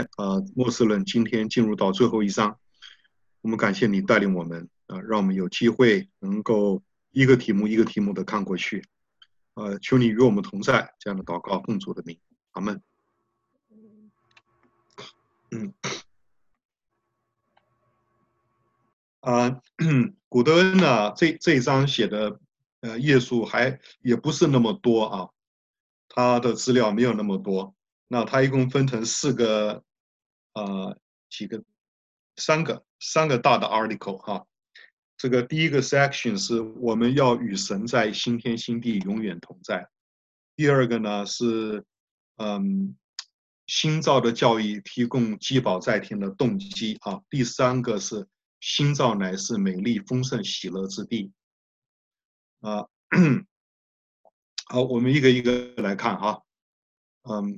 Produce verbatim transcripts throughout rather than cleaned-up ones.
呃，末世论今天进入到最后一章，我们感谢你带领我们啊、呃让我们有机会能够一个题目一个题目的看过去。呃，求你与我们同在，这样的祷告奉主的名，阿门。嗯啊、呃古德恩呢，这这一章写的呃页数还也不是那么多啊，他的资料没有那么多。那他一共分成四个呃几个三个三个大的 article 哈、这个第一个 section 是我们要与神在新天新地永远同在。第二个呢是，嗯，新造的教义提供积宝在天的动机啊。第三个是新造乃是美丽丰盛喜乐之地啊。好，我们一个一个来看啊。嗯，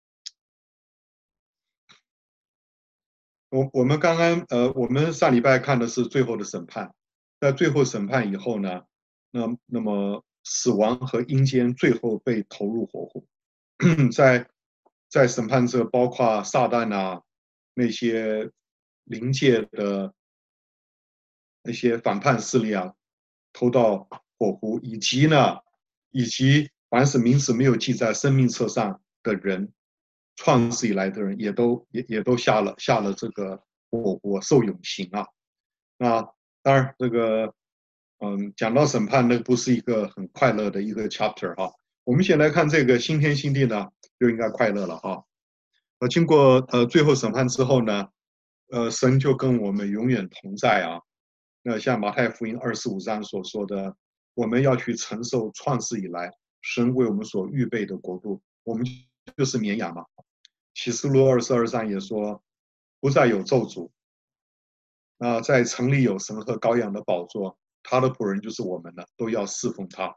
我我们刚刚呃，我们上礼拜看的是最后的审判，在最后审判以后呢，那那么死亡和阴间最后被投入火湖。在在审判者包括撒旦啊，那些灵界的那些反叛势力啊，投到火湖，以及呢，以及凡是名字没有记在生命册上的人，创世以来的人，也都也也都下了下了这个火湖，受永刑啊。那当然，这个嗯，讲到审判，那不是一个很快乐的一个 chapter 哈。我们先来看这个新天新地呢，就应该快乐了哈。呃，经过呃最后审判之后呢，呃，神就跟我们永远同在啊。那像马太福音二十五章所说的，我们要去承受创世以来神为我们所预备的国度，我们就是绵羊嘛。启示录二十二章也说，不再有咒诅。那在城里有神和羔羊的宝座，他的仆人就是我们了，都要侍奉他。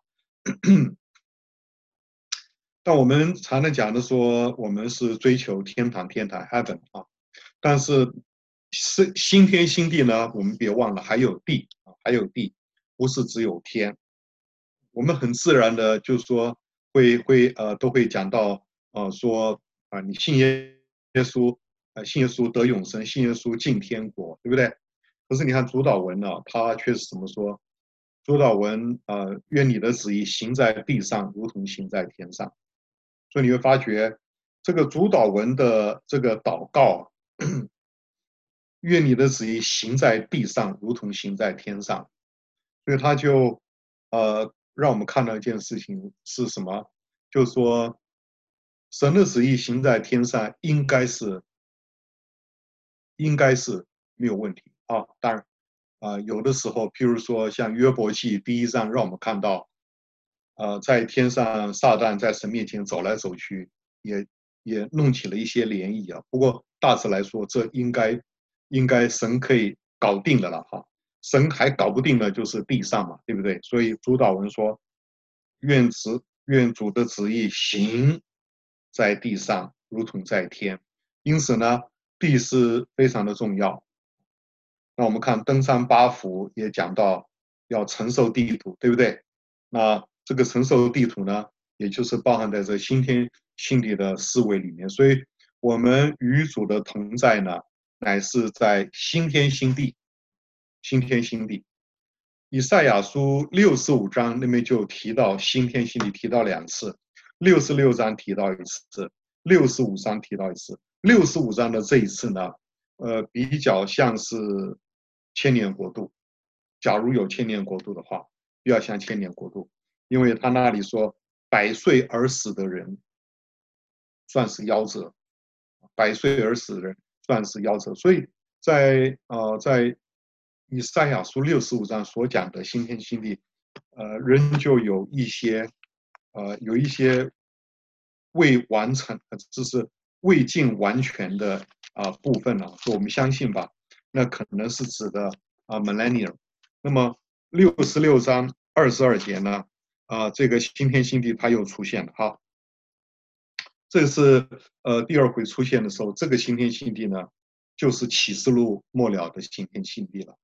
但我们常常讲的说，我们是追求天堂，天堂 heaven 啊。但是是新天新地呢，我们别忘了还有地啊，还有地，不是只有天。我们很自然的就说会会呃都会讲到呃说啊、呃你信耶稣，呃信耶稣得永生，信耶稣进天国，对不对？可是你看主导文呢，他却是怎么说？主导文呃愿你的旨意行在地上，如同行在天上。所以你会发觉这个主导文的这个祷告，愿你的旨意行在地上，如同行在天上。所以他就呃让我们看到一件事情是什么？就是说，神的旨意行在天上，应该是应该是没有问题啊。当然，啊、呃有的时候，譬如说像约伯记第一章，让我们看到，呃，在天上撒旦在神面前走来走去，也也弄起了一些涟漪啊。不过大致来说，这应该应该神可以搞定的了哈。神还搞不定的就是地上嘛，对不对？所以主导文说，愿旨愿主的旨意行在地上，如同在天。因此呢，地是非常的重要。那我们看登山八福也讲到要承受地土，对不对？那这个承受地土呢，也就是包含在这新天新地的思维里面。所以，我们与主的同在呢，乃是在新天新地，新天新地。以赛亚书六十五章那边就提到新天新地，提到两次，六十六章提到一次，六十五章提到一次。六十五章的这一次呢，呃，比较像是千年国度。假如有千年国度的话，比较像千年国度，因为他那里说百岁而死的人算是夭折，百岁而死的人算是夭折，所以在呃在以赛亚书六十五章所讲的新天新地，呃，仍旧有一些呃有一些未完成，就是未尽完全的啊、呃、部分呢、啊，说我们相信吧，那可能是指的啊、呃、millennium。那么六十六章二十二节呢，啊、呃、这个新天新地它又出现了哈。这是呃第二回出现的时候，这个新天新地呢，就是启示录末了的新天新地了。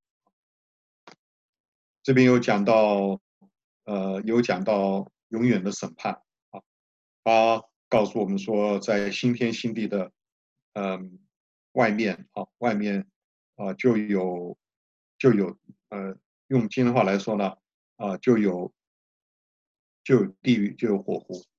这边有讲到，呃，有讲到永远的审判啊，他告诉我们说，在新天新地的，嗯、呃， 外面啊，外面啊就有就有呃，用今天话来说呢，啊就有就有地狱，就有火湖。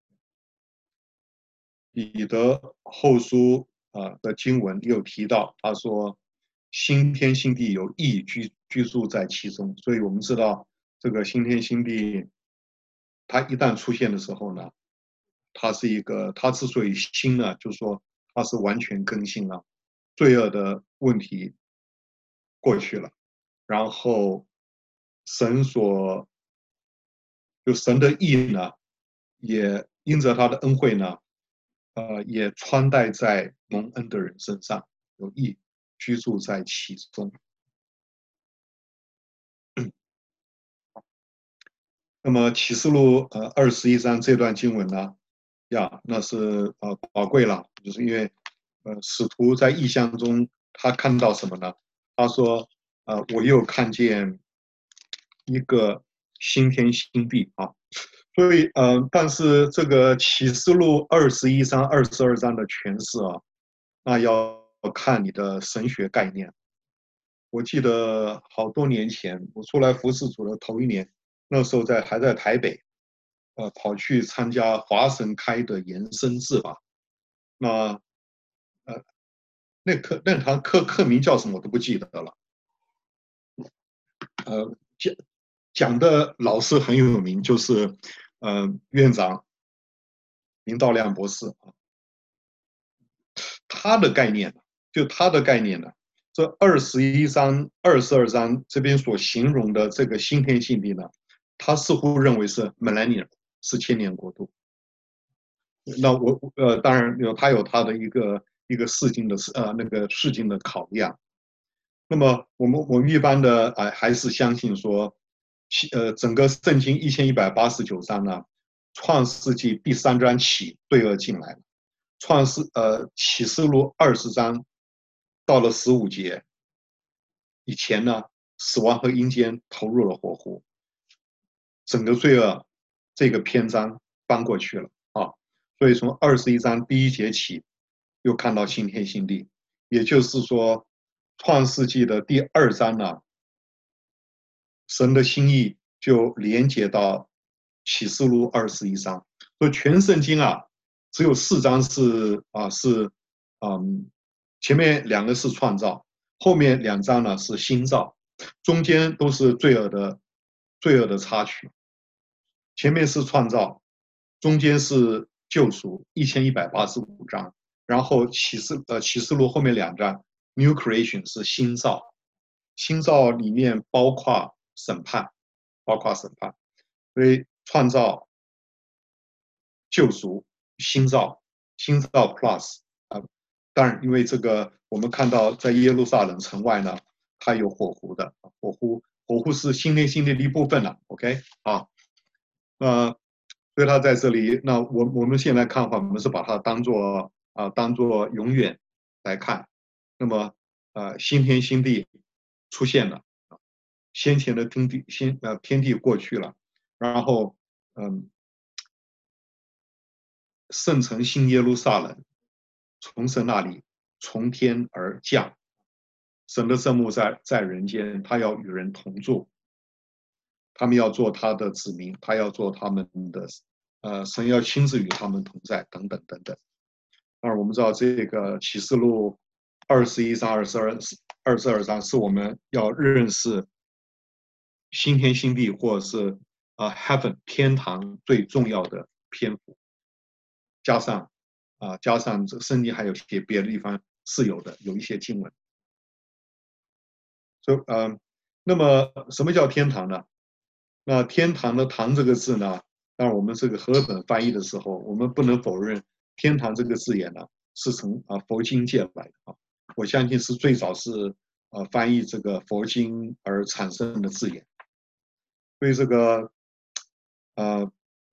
彼得后书啊的经文有提到，他说新天新地有义居居住在其中，所以我们知道这个新天新地，它一旦出现的时候呢，它是一个，它之所以新呢，就是说它是完全更新了，罪恶的问题过去了，然后神所就神的义呢，也因着他的恩惠呢，呃，也穿戴在蒙恩的人身上，有义居住在其中。那么启示录呃二十一章这段经文呢，呀，那是呃宝贵了，就是因为呃使徒在异象中他看到什么呢？他说呃我又看见一个新天新地啊，所以呃但是这个启示录二十一章、二十二章的诠释啊，那要看你的神学概念。我记得好多年前我出来服侍主的头一年，那时候在还在台北。呃，跑去参加华神开的延伸制吧。那呃，那课那堂课课名叫什么我都不记得了。呃，讲讲的老师很有名，就是呃院长林道亮博士啊。他的概念，就他的概念呢，这二十一章、二十二章这边所形容的这个新天新地呢，他似乎认为是 millennium， 是千年国度。那我呃，当然有他有他的一个一个事情的呃那个事情的考量。那么我们我们一般的哎、呃、还是相信说，呃整个圣经一千一百八十九章呢，创世纪第三章起罪恶进来了，创世呃启示录二十章到了十五节以前呢，死亡和阴间投入了火湖，整个罪恶这个篇章翻过去了啊。所以从二十一章第一节起，又看到新天新地，也就是说，创世纪的第二章呢，神的心意就连接到启示录二十一章。所以全圣经啊，只有四章是啊是嗯，前面两个是创造，后面两章呢是新造，中间都是罪恶的罪恶的插曲。前面是创造，中间是救赎，一千一百八十五章，然后启示呃启示录后面两章 New Creation 是新造，新造里面包括审判，包括审判，所以创造、救赎、新造、新造 Plus 啊、呃，当然因为这个我们看到在耶路撒冷城外呢，它有火湖的，火湖火湖是新天新地的一部分了 ，OK 啊。那所以他在这里，那我我们现在看的话，我们是把它当做啊、呃、当做永远来看。那么呃新天新地出现了，先前的天地先呃天地过去了，然后嗯圣城新耶路撒冷从神那里从天而降，神的圣幕在在人间，他要与人同住。他们要做他的子民，他要做他们的，呃，神要亲自与他们同在，等等等等。当然，我们知道这个启示录二十一章、二十二、二十二章是我们要认识新天新地，或者是啊、呃、heaven 天堂最重要的篇幅。加上啊、呃，加上这圣经还有些别的地方是有的，有一些经文。所以，嗯、呃，那么什么叫天堂呢？那天堂的堂这个字呢，当然我们这个和本翻译的时候，我们不能否认天堂这个字眼呢是从啊佛经借来的啊。我相信是最早是呃翻译这个佛经而产生的字眼。所以这个呃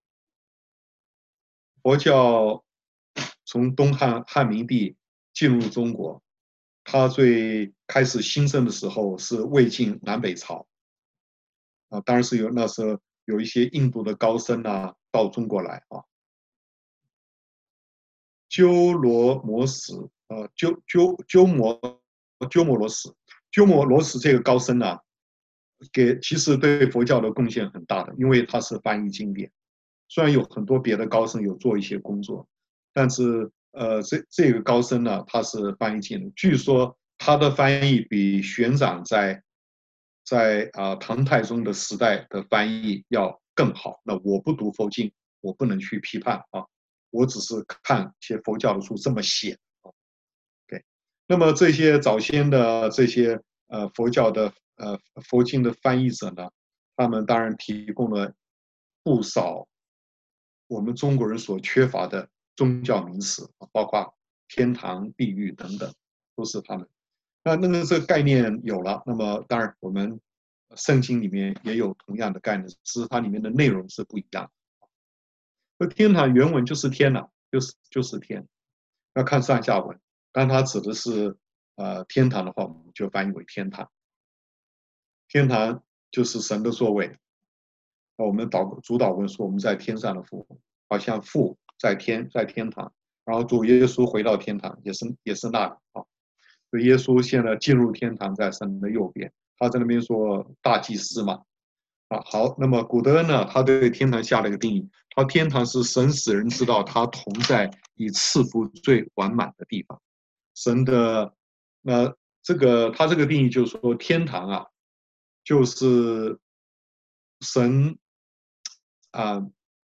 佛教从东汉汉明帝进入中国，它最开始兴盛的时候是魏晋南北朝。啊，当然是有那时候有一些印度的高僧啊到中国来啊。鸠罗摩什呃鸠鸠鸠摩鸠摩罗什，鸠摩罗什这个高僧呢，给其实对佛教的贡献很大的，因为他是翻译经典。虽然有很多别的高僧有做一些工作，但是呃，这这个高僧呢，他是翻译经典。据说他的翻译比玄奘在在啊、呃、唐太宗的时代的翻译要更好。那我不读佛经，我不能去批判啊，我只是看一些佛教的书这么写。对，那么这些早先的这些呃佛教的呃佛经的翻译者呢，他们当然提供了不少我们中国人所缺乏的宗教名词，包括天堂、地狱等等，都是他们。那那个这个概念有了，那么当然我们圣经里面也有同样的概念，只是它里面的内容是不一样。那天堂原文就是天了，就是就是天，要看上下文。当它指的是呃天堂的话，我们就翻译为天堂。天堂就是神的座位。我们导主导文说我们在天上的父，好像父在天在天堂，然后主耶稣回到天堂，也是也是那里啊。所以耶稣现在进入天堂，在神的右边，他在那边说大祭司嘛。啊，好，那么古德恩呢，他对天堂下了一个定义，他天堂是神使人知道他同在以赐福最完满的地方。神的那这个他这个定义就是说，天堂啊，就是神啊，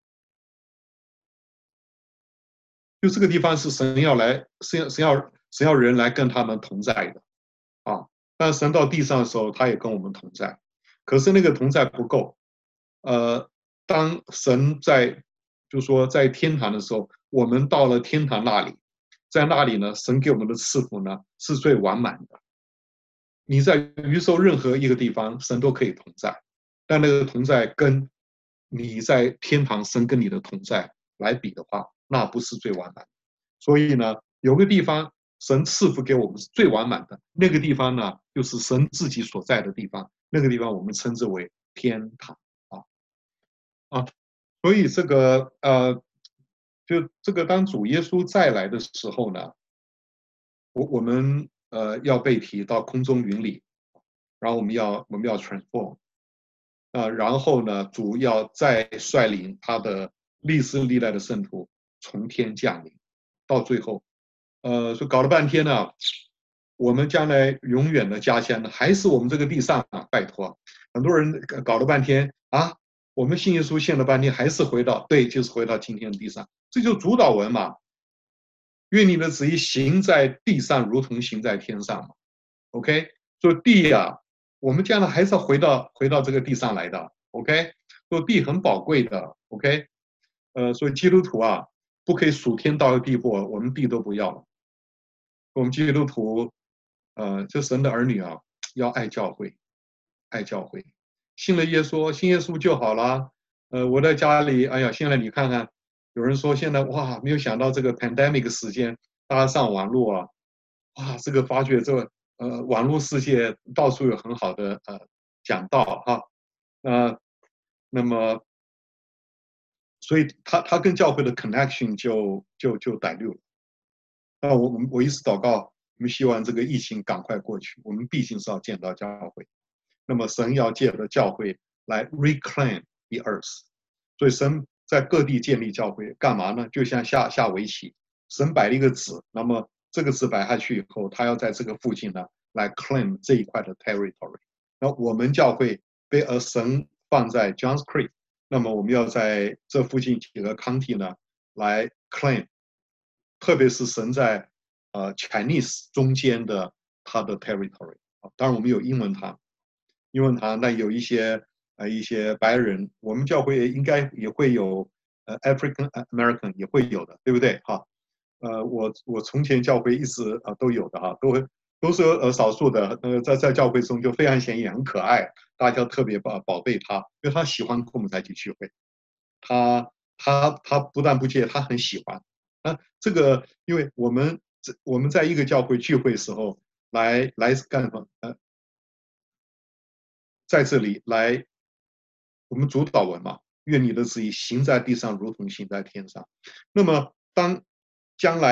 就这个地方是神要来，神要神要神要人来跟他们同在的啊。但神到地上的时候，他也跟我们同在，可是那个同在不够。呃，当神在，就说在天堂的时候，我们到了天堂那里，在那里呢，神给我们的赐福呢是最完满的。你在宇宙任何一个地方，神都可以同在，但那个同在跟你在天堂神跟你的同在来比的话，那不是最完满。所以呢，有个地方神赐福给我们是最完满的，那个地方呢，就是神自己所在的地方，那个地方我们称之为天堂啊啊。所以这个呃，就这个当主耶稣再来的时候呢，我我们呃要被提到空中云里，然后我们要我们要 transform 啊、呃，然后呢，主要再率领他的历世历代的圣徒从天降临，到最后，呃，说搞了半天呢，我们将来永远的家乡呢，还是我们这个地上啊，拜托，很多人搞了半天啊，我们信耶稣信了半天，还是回到对，就是回到今天的地上，这就主导文嘛。愿你的旨意行在地上，如同行在天上嘛。OK，所以地啊，我们将来还是要回到回到这个地上来的。OK，所以地很宝贵的。OK，呃，所以基督徒啊，不可以数天到的地步，我们地都不要了。我们基督徒，呃，这神的儿女啊，要爱教会，爱教会，信了耶稣，信耶稣就好了。呃，我在家里，哎呀，现在你看看，有人说现在哇，没有想到这个 pandemic 时间，大家上网络啊，哇，这个发觉这个呃，网络世界到处有很好的呃讲道哈，呃，那么，所以他他跟教会的 connection 就就就 dilute 了。那我我们我一直祷告，我们希望这个疫情赶快过去。我们毕竟是要见到教会，那么神要借着教会来 reclaim the earth，所以神在各地建立教会，干嘛呢？就像下下围棋，神摆了一个子，那么这个子摆下去以后，他要在这个附近呢来 claim 这一块的 territory。那我们教会被而神放在 Johns Creek，那么我们要在这附近几个 county 呢来 claim。特别是神在呃 Chinese 中间的它的 territory 啊，当然我们有英文堂，英文堂那有一些呃一些白人，我们教会应该也会有呃 African American 也会有的，对不对哈？呃，我我从前教会一直啊、呃、都有的哈，都会都是呃少数的，呃在在教会中就非常显眼，很可爱，大家特别宝宝贝他，因为他喜欢跟我们在一起聚会，他他他不但不介，他很喜欢。啊，这个因为我们我们在一个教会聚会的时候，来来干什么？呃，在这里来，我们主导文嘛，愿你的旨意行在地上，如同行在天上。那么当将来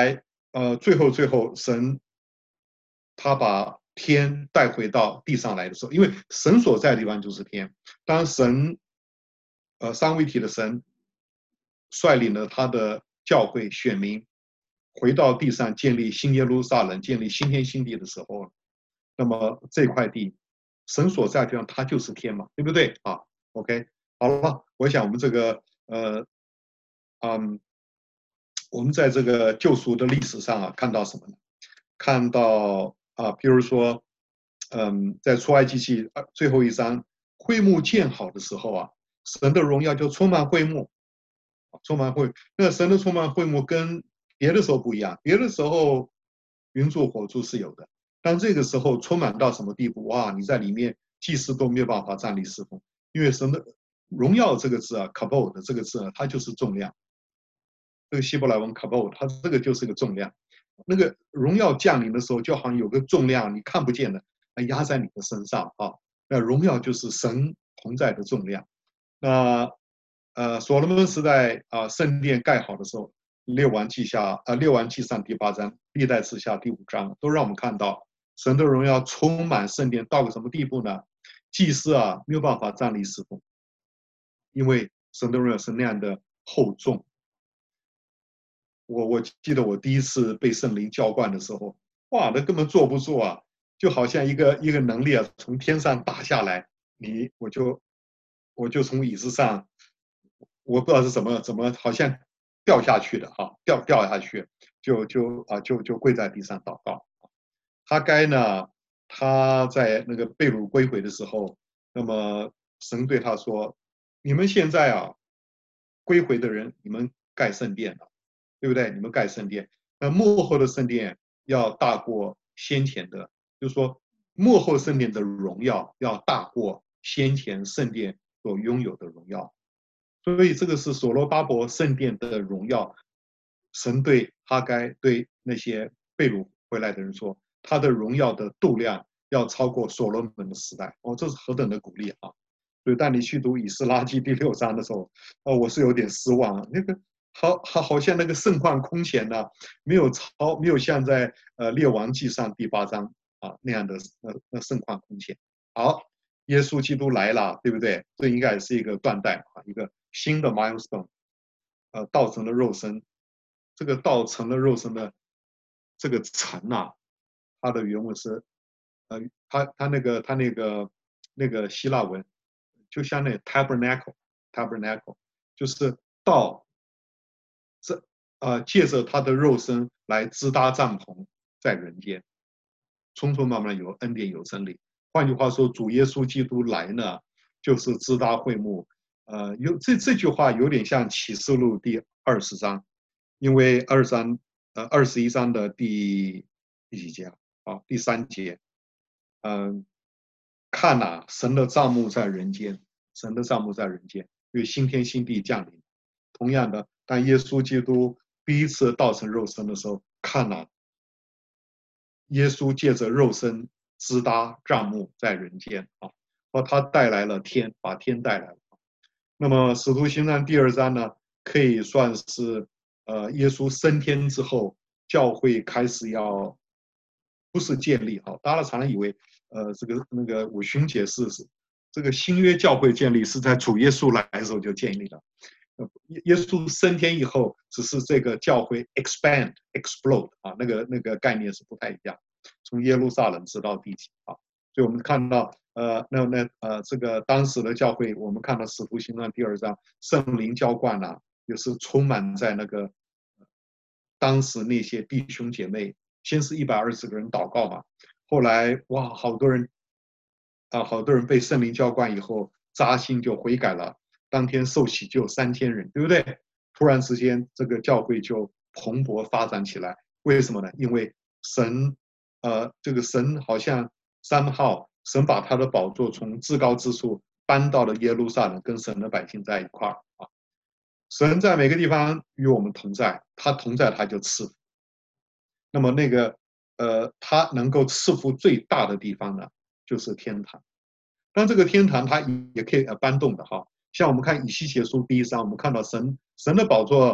呃，最后最后神他把天带回到地上来的时候，因为神所在的地方就是天。当神呃三位一体的神率领了他的教会选民回到地上建立新耶路撒冷，建立新天新地的时候，那么这块地神所在的地方它就是天嘛，对不对啊？OK， 好了，我想我们这个呃嗯，我们在这个救赎的历史上啊，看到什么呢？看到啊，比如说，嗯，在出埃及记最后一章，会幕建好的时候啊，神的荣耀就充满会幕，充满会。那神的充满会幕跟别的时候不一样，别的时候云柱火柱是有的，但这个时候充满到什么地步？哇，你在里面祭司都没有办法站立侍奉，因为神的荣耀这个字啊 ，kabod 这个字啊，它就是重量。这个希伯来文 kabod， 它这个就是个重量。那个荣耀降临的时候，就好像有个重量你看不见的，压在你的身上啊。那荣耀就是神同在的重量。那呃，所罗门时代啊，圣殿盖好的时候，列王记下啊，列王记上第八章，历代志下第五章，都让我们看到神的荣耀充满圣殿到个什么地步呢？祭司啊没有办法站立侍奉，因为神的荣耀是那样的厚重。我我记得我第一次被圣灵浇灌的时候，哇，那根本坐不住啊，就好像一个一个能力啊从天上打下来，你我就我就从椅子上，我不知道是怎么怎么，好像掉下去的哈，掉掉下去，就就啊就就跪在地上祷告。哈该呢，他在那个被掳归回的时候，那么神对他说：“你们现在啊，归回的人，你们盖圣殿了。”对不对？你们盖圣殿，那幕后的圣殿要大过先前的，就是说幕后圣殿的荣耀要大过先前圣殿所拥有的荣耀。所以这个是所罗巴伯圣殿的荣耀。神对哈该对那些被掳回来的人说，他的荣耀的度量要超过所罗门的时代。哦，这是何等的鼓励啊！所以当你去读以斯拉记第六章的时候，哦，我是有点失望啊。那个好好好像那个盛况空前呢、啊，没有超没有像在呃列王记上第八章啊那样的呃那盛况空前。好，耶稣基督来了，对不对？这应该是一个断代啊，一个新的 milestone。呃，道成了肉身，这个道成了肉身的这个成啊，它的原文是呃，它它那个它那个那个希腊文，就像那 tabernacle tabernacle，就是道这呃借着他的肉身来支搭帐篷在人间，匆匆忙忙有恩典有真理。换句话说，主耶稣基督来呢，就是支搭会幕。呃，有这这句话有点像启示录第二十章，因为二章呃二十一章的第第几节啊？啊，第三节，嗯、呃，看呐、啊，神的帐幕在人间，神的帐幕在人间，因为新天新地降临。同样的，当耶稣基督第一次道成肉身的时候，看呐、啊，耶稣借着肉身支搭帐幕在人间啊，和他带来了天，把天带来了。那么《使徒行传》第二章呢，可以算是呃耶稣升天之后，教会开始要不是建立哈，大家常常以为呃这个那个五旬节是是这个新约教会建立是在主耶稣来的时候就建立了。耶稣升天以后，只是这个教会 expand explode 啊，那个那个概念是不太一样。从耶路撒冷直到地极啊，所以我们看到呃那那呃这个当时的教会，我们看到使徒行传第二章，圣灵浇灌啊，也是充满在那个当时那些弟兄姐妹，先是一百二十个人祷告嘛，后来哇好多人啊，好多人被圣灵浇灌以后扎心就悔改了。当天受洗就有三千人，对不对？突然之间，这个教会就蓬勃发展起来。为什么呢？因为神，呃，这个神好像三号，神把他的宝座从至高之处搬到了耶路撒冷，跟神的百姓在一块儿啊。神在每个地方与我们同在，他同在他就赐福。那么那个，呃，他能够赐福最大的地方呢，就是天堂。但这个天堂它也可以搬动的哈。像我们看以西结书第一章，我们看到神神的宝座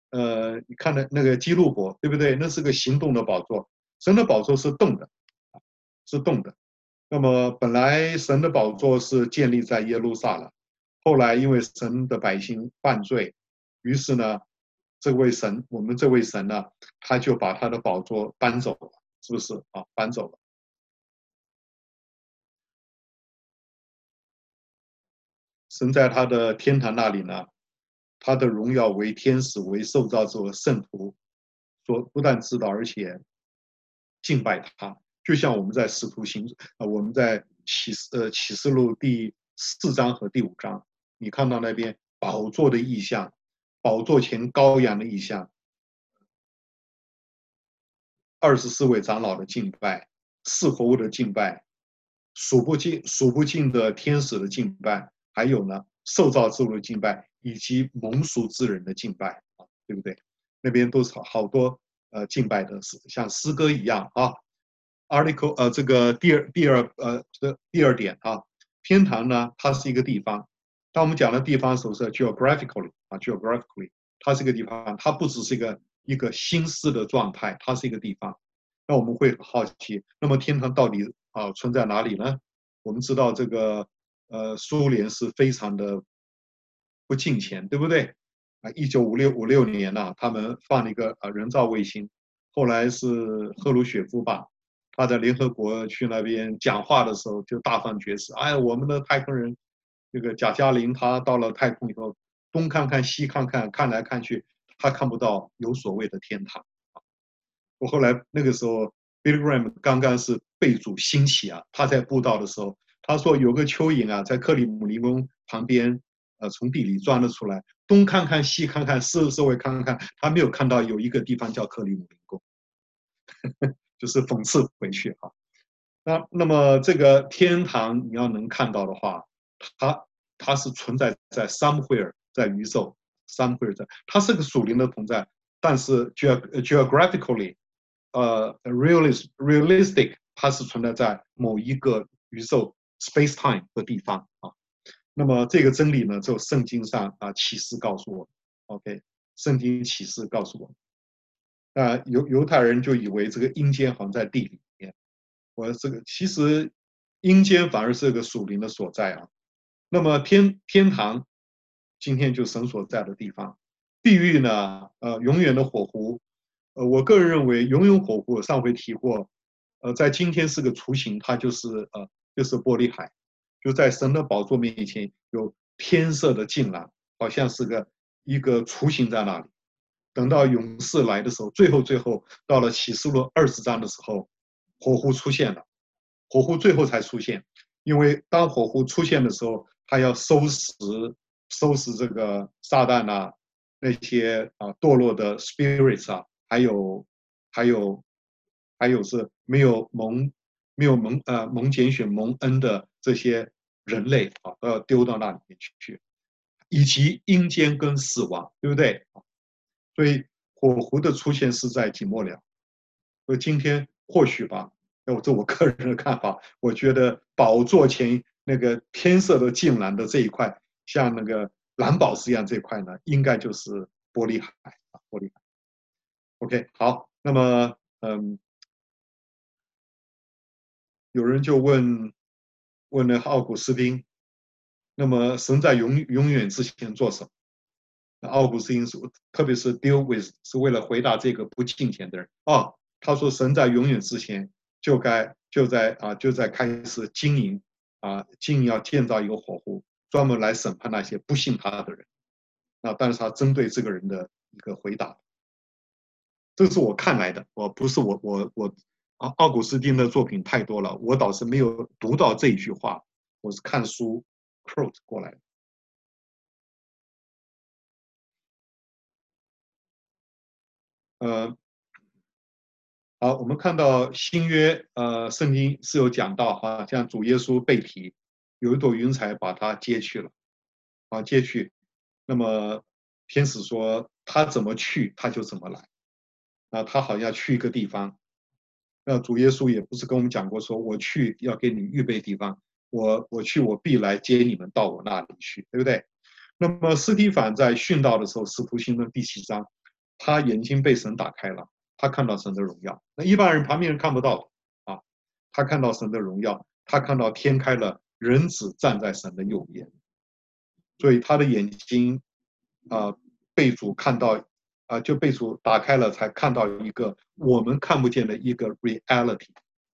呃，你看的那个基路伯，对不对？那是个行动的宝座，神的宝座是动的，是动的。那么本来神的宝座是建立在耶路撒冷，后来因为神的百姓犯罪，于是呢，这位神，我们这位神呢，他就把他的宝座搬走了，是不是啊？搬走了。神在他的天堂那里呢，他的荣耀为天使为受造者圣徒所不但知道，而且敬拜他。就像我们在使徒行啊，我们在启示呃启示录第四章和第五章，你看到那边宝座的意象，宝座前羔羊的意象，二十四位长老的敬拜，四活物的敬拜，数不尽数不尽的天使的敬拜，还有呢受造之物的敬拜，以及蒙赎之人的敬拜啊，对不对？那边都是好多呃敬拜的，像诗歌一样啊。article 呃这个第二第二呃这第二点啊，天堂呢它是一个地方，当我们讲的地方的时候是 geographically 啊 geographically，它是一个地方，它不只是一个一个心思的状态，它是一个地方。那我们会好奇，那么天堂到底啊存在哪里呢？我们知道这个呃苏联是非常的不敬虔，对不对？啊，一九五六五六年呢、啊，他们放了一个啊人造卫星，后来是赫鲁雪夫吧，他在联合国去那边讲话的时候就大放厥词，哎，我们的太空人这个贾加林他到了太空以后，东看看西看看，看来看去，他看不到有所谓的天堂。我后来那个时候 Billy Graham 刚刚是被主兴起啊，他在布道的时候，他说有个蚯蚓啊，在克里姆林宫旁边，呃，从地里钻了出来，东看看西看看，四周围看看，他没有看到有一个地方叫克里姆林宫，就是讽刺回去哈、啊。那那么这个天堂你要能看到的话，它它是存在在 somewhere 在宇宙 somewhere 在，它是个属灵的同在，但是 geographically 呃 realist realistic 它是存在在某一个宇宙 space time 的地方啊。那么这个真理呢，就圣经上啊启示告诉我们 ，OK， 圣经启示告诉我们，那犹犹太人就以为这个阴间好像在地里面。我这个其实阴间反而是个属灵的所在啊。那么天天堂今天就神所在的地方，地狱呢，呃，永远的火湖。呃，我个人认为永远火湖，我上回提过，呃，在今天是个雏形，它就是呃就是玻璃海，就在神的宝座面前有天色的镜廊，好像是个一个雏形在那里。等到勇士来的时候，最后最后到了启示录二十章的时候，火湖出现了，火湖最后才出现，因为当火湖出现的时候，他要收拾收拾这个撒旦啊，那些啊堕落的 spirits 啊，还有还有还有是没有蒙没有蒙呃蒙拣选蒙恩的这些人类啊，都要丢到那里面去，以及阴间跟死亡，对不对？所以火湖的出现是在紧末了。所以今天或许吧，那这我个人的看法，我觉得宝座前那个天色的镜蓝的这一块，像那个蓝宝石一样这一块呢，应该就是玻璃海啊，玻璃海。OK， 好，那么嗯，有人就问问了奥古斯丁，那么神在永永远之前做什么？奥古斯丁是，特别是 deal with 是为了回答这个不敬虔的人啊。他说，神在永远之前就该就在啊就在开始经营啊经营要建造一个火湖，专门来审判那些不信他的人。啊，但是他针对这个人的一个回答，这是我看来的，我不是我我我啊奥古斯丁的作品太多了，我倒是没有读到这一句话，我是看书 quote 过来的。呃，好，我们看到新约，呃，圣经是有讲到，哈，像主耶稣被提，有一朵云彩把他接去了，啊，接去。那么天使说他怎么去，他就怎么来。啊，他好像去一个地方。那主耶稣也不是跟我们讲过，说我去要给你预备地方，我我去我必来接你们到我那里去，对不对？那么斯提反在殉道的时候，使徒行传第七章， 他眼睛被神打开了，他看到神的荣耀。那一般人旁边人看不到的啊，他看到神的荣耀，他看到天开了，人子站在神的右边，所以他的眼睛啊、呃、被主看到啊、呃、就被主打开了，才看到一个我们看不见的一个 reality。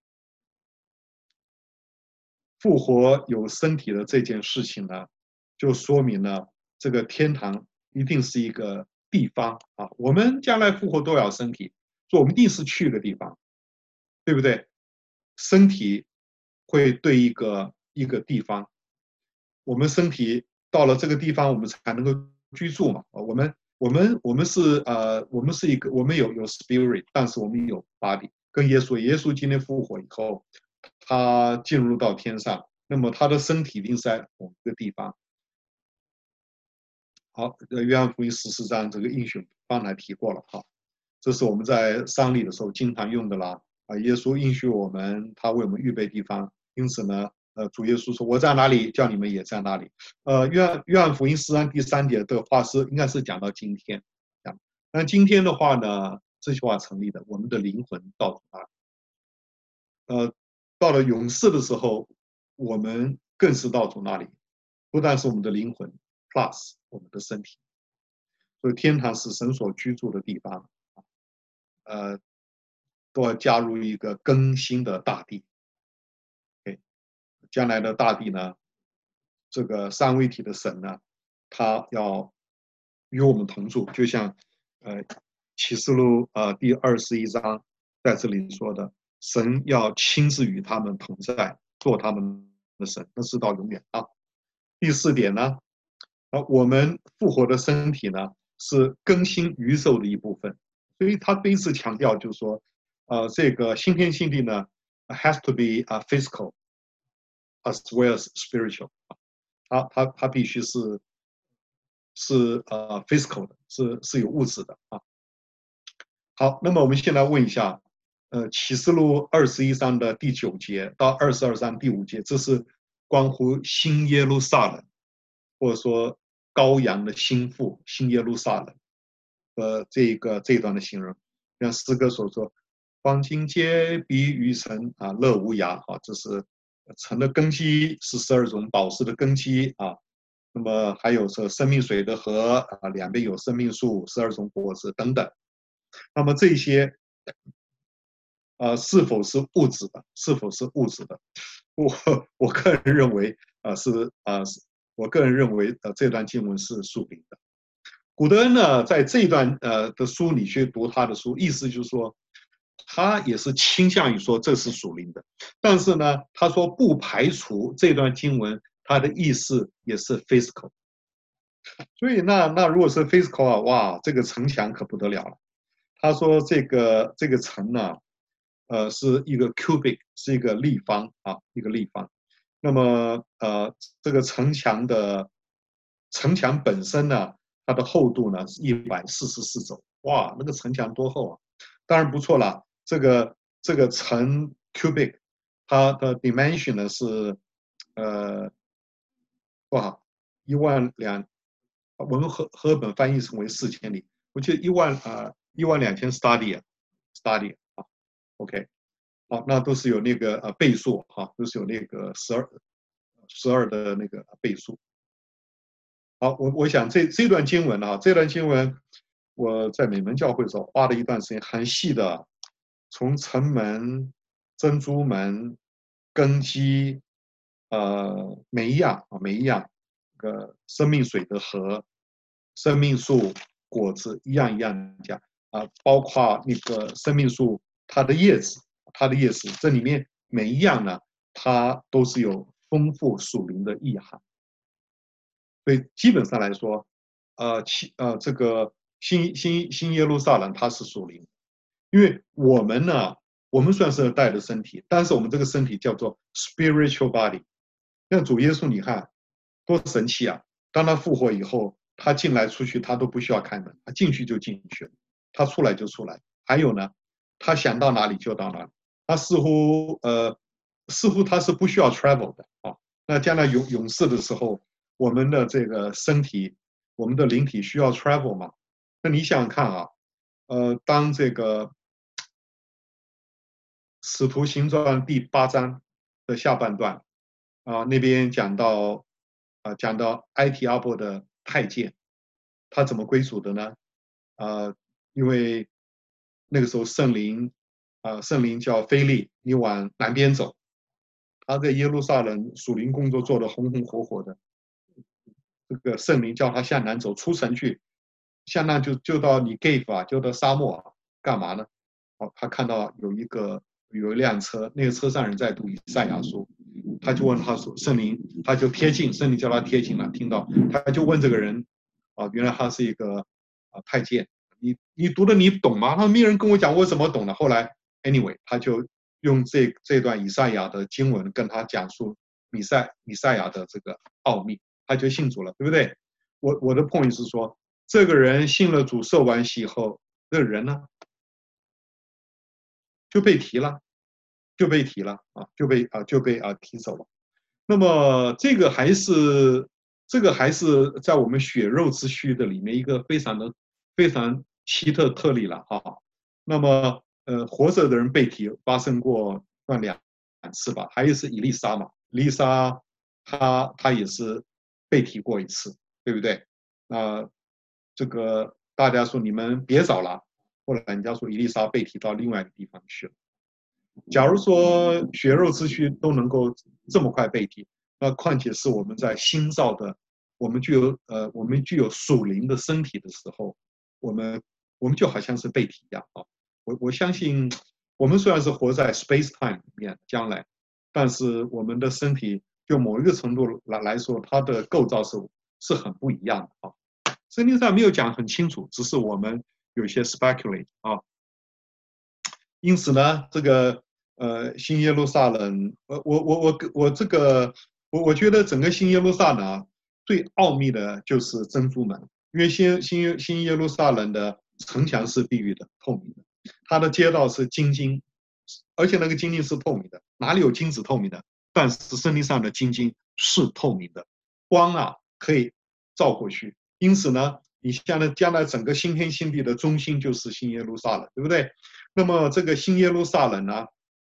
复活有身体的这件事情呢，就说明了这个天堂一定是一个地方啊。我们将来复活都要身体，所以我们一定是去一个地方，对不对？身体会对一个一个地方，我们身体到了这个地方，我们才能够居住嘛。我们我们我们是呃，我们是一个，我们有有 spirit， 但是我们有 body， 跟耶稣，耶稣今天复活以后，他进入到天上，那么他的身体一定是在某一个地方。好，约翰福音十四章这个应许刚才提过了哈，这是我们在丧礼的时候经常用的啦。啊，耶稣应许我们，他为我们预备地方，因此呢，呃，主耶稣说：“我在哪里，叫你们也在哪里。”呃，约翰约翰福音十章第三节的话是应该是讲到今天，讲。那今天的话呢，这句话成立的，我们的灵魂到哪里？呃，到了永世的时候，我们更是到主那里，不但是我们的灵魂 ，plus 我们的身体。所以天堂是神所居住的地方，呃，都要加入一个更新的大地。OK，将来的大地呢，这个三位一体的神呢，他要与我们同住，就像呃启示录呃第二十一章在这里说的，神要亲自与他们同在，做他们的神，那是到永远啊。第四点呢，啊，我们复活的身体呢，是更新宇宙的一部分，所以他第一次强调就是说，呃，这个新天新地呢 ，has to be a physical as well as spiritual，它它它必须是是呃 physical 的，是是有物质的啊。好，那么我们先来问一下，呃，启示录二十一章的第九节到二十二章第五节，这是关乎新耶路撒冷，或者说羔羊的心腹，新耶路撒冷。呃，这一个这一段的形容，像诗歌所说，黄金街比喻城啊，乐无涯啊，这是城的根基是十二种宝石的根基啊。那么还有说生命水的河啊，两边有生命树，十二种果子等等。那么这些呃是否是物质的？是否是物质的？我我个人认为啊、呃、是啊、呃，我个人认为呃这段经文是属灵的。古德恩呢，在这一段呃的书里去读他的书，意思就是说，他也是倾向于说这是属灵的，但是呢，他说不排除这段经文它的意思也是 physical。所以那那如果是 physical 啊，哇，这个城墙可不得了了。他说这个这个城呢，呃，是一个 cubic， 是一个立方啊，一个立方。那么呃，这个城墙的城墙本身呢，它的厚度呢是一百四十四肘，哇，那个城墙多厚啊！当然不错了，这个这个城 cubic， 它的 dimension 呢是呃多少？一万两，文和和本翻译成为四千里，我记得一万啊一万两千 stadia stadia 啊 ，OK， 好，那都是有那个呃倍数哈、啊，都是有那个十二十二的那个倍数。好，我我想这这段经文啊，这段经文我在美门教会的时候花了一段时间，很细的从城门、珍珠门、根基，呃，每一样啊，每一样，个生命水的河、生命树果子一样一样讲啊，包括那个生命树它的叶子，它的叶子这里面每一样呢，它都是有丰富属灵的意涵。所以基本上来说，呃，其呃这个新新新耶路撒冷它是属灵，因为我们呢，我们算是带着身体，但是我们这个身体叫做 spiritual body。像主耶稣，你看多神奇啊！当他复活以后，他进来出去他都不需要开门，他进去就进去了，他出来就出来。还有呢，他想到哪里就到哪里，他似乎呃似乎他是不需要 travel 的啊。那将来永永世的时候，我们的这个身体，我们的灵体需要 travel 吗？那你想想看啊， 呃，当这个《使徒行传》第八章的下半段啊，那边讲到啊，讲到埃提阿伯的太监，他怎么归属的呢？啊，因为那个时候圣灵啊，圣灵叫腓力，你往南边走，他在耶路撒冷属灵工作做得红红火火的，这个圣灵叫他向南走，出城去，向南就就到你 Gave 啊，就到沙漠啊，干嘛呢？哦，他看到有一个有一辆车，那个车上人在读以赛亚书，他就问他说：“圣灵，他就贴近，圣灵叫他贴近了，听到他就问这个人，啊，原来他是一个啊太监，你你读的你懂吗？他没人跟我讲，我怎么懂的？后来 anyway，他就用这这段以赛亚的经文跟他讲述米赛米赛亚的这个奥秘。”他就信主了，对不对？我我的 point 是说，这个人信了主，受完洗后，这个人呢就被提了，就被提了啊，就被啊就被啊提走了。那么这个还是这个还是在我们血肉之躯的里面一个非常的非常奇特特例了啊。那么呃，活着的人被提发生过两两次吧，还有是以丽莎嘛，丽莎她她也是被提过一次，对不对？那这个大家说你们别找了，后来人家说伊丽莎被提到另外一个地方去了。假如说血肉之躯都能够这么快被提，那况且是我们在新造的，我们具有呃我们具有属灵的身体的时候，我们我们就好像是被提一样啊。我我相信我们虽然是活在 space time 里面，将来，但是我们的身体就某一个程度来来说，它的构造是是很不一样的啊。圣经上没有讲很清楚，只是我们有些 speculate 啊。因此呢，这个呃新耶路撒冷，我我我我我这个我我觉得整个新耶路撒冷啊，最奥秘的就是珍珠门，因为新新新耶路撒冷的城墙是碧玉的、透明的，它的街道是金金，而且那个金金是透明的，哪里有金子透明的？但是圣经上的金金是透明的，光啊可以照过去。因此呢，你将来将来整个新天新地的中心就是新耶路撒冷，对不对？那么这个新耶路撒冷呢，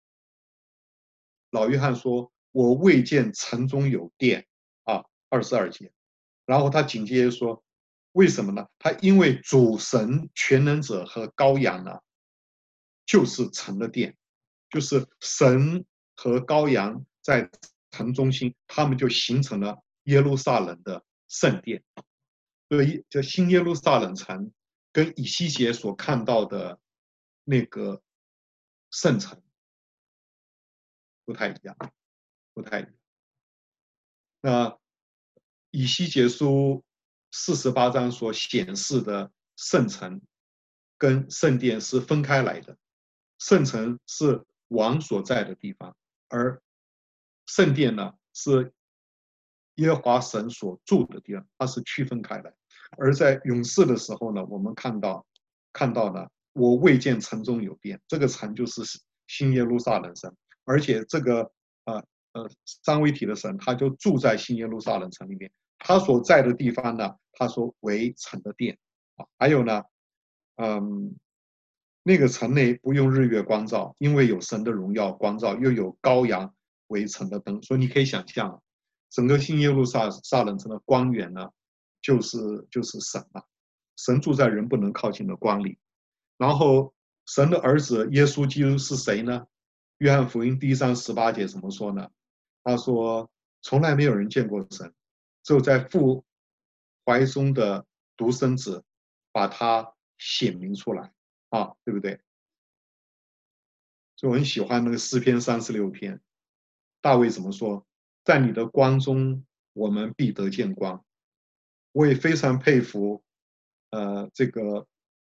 老约翰说：“我未见城中有殿啊，二十二节。”然后他紧接着说：“为什么呢？他因为主神全能者和羔羊呢，就是城的殿，就是神和羔羊在城中心，他们就形成了耶路撒冷的圣殿。所以，这新耶路撒冷城跟以西结所看到的那个圣城不太一样，不太一样。那以西结书四十八章所显示的圣城跟圣殿是分开来的，圣城是王所在的地方，而圣殿呢是耶和华神所住的地方，它是区分开来。而在勇士的时候呢，我们看到看到呢，我未见城中有殿，这个城就是新耶路撒冷城，而且这个呃呃三位一体的神，他就住在新耶路撒冷城里面。他所在的地方呢，他说为城的殿啊，还有呢，嗯，那个城内不用日月光照，因为有神的荣耀光照，又有羔羊为城的灯，所以你可以想象，整个新耶路撒撒冷城的光源呢，就是就是神啊，神住在人不能靠近的光里。然后神的儿子耶稣基督是谁呢？约翰福音第一章十八节怎么说呢？他说：从来没有人见过神，只有在父怀中的独生子把他显明出来啊，对不对？所以我很喜欢那个诗篇三十六篇，大卫怎么说？在你的光中，我们必得见光。我也非常佩服，呃，这个